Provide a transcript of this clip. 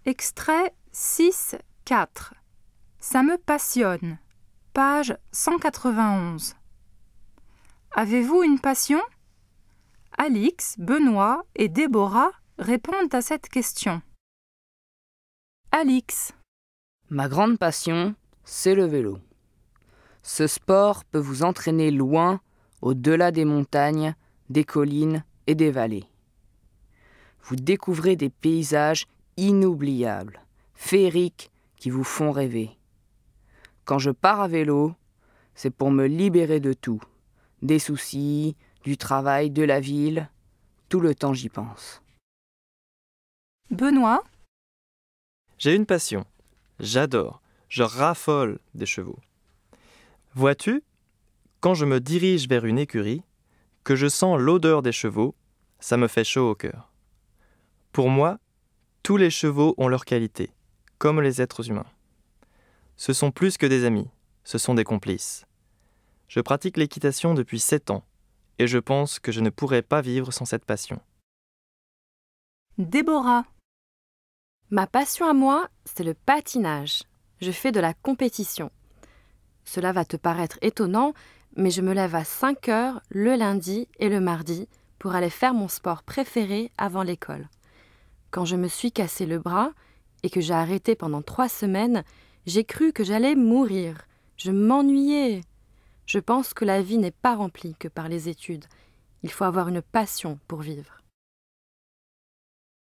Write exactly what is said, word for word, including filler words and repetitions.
Extrait six quatre. Ça me passionne. Page cent quatre-vingt-onze. Avez-vous une passion ? Alix, Benoît et Déborah répondent à cette question. Alix. Ma grande passion, c'est le vélo. Ce sport peut vous entraîner loin, au-delà des montagnes, des collines et des vallées. Vous découvrez des paysages inoubliables, féeriques qui vous font rêver. Quand je pars à vélo, c'est pour me libérer de tout, des soucis, du travail, de la ville. Tout le temps j'y pense. Benoît. J'ai une passion. J'adore, je raffole des chevaux. Vois-tu, quand je me dirige vers une écurie, que je sens l'odeur des chevaux, ça me fait chaud au cœur. Pour moi, tous les chevaux ont leurs qualités, comme les êtres humains. Ce sont plus que des amis, ce sont des complices. Je pratique l'équitation depuis sept ans, et je pense que je ne pourrais pas vivre sans cette passion. Déborah. Ma passion à moi, c'est le patinage. Je fais de la compétition. Cela va te paraître étonnant, mais je me lève à cinq heures le lundi et le mardi pour aller faire mon sport préféré avant l'école. Quand je me suis cassé le bras et que j'ai arrêté pendant trois semaines, j'ai cru que j'allais mourir. Je m'ennuyais. Je pense que la vie n'est pas remplie que par les études. Il faut avoir une passion pour vivre.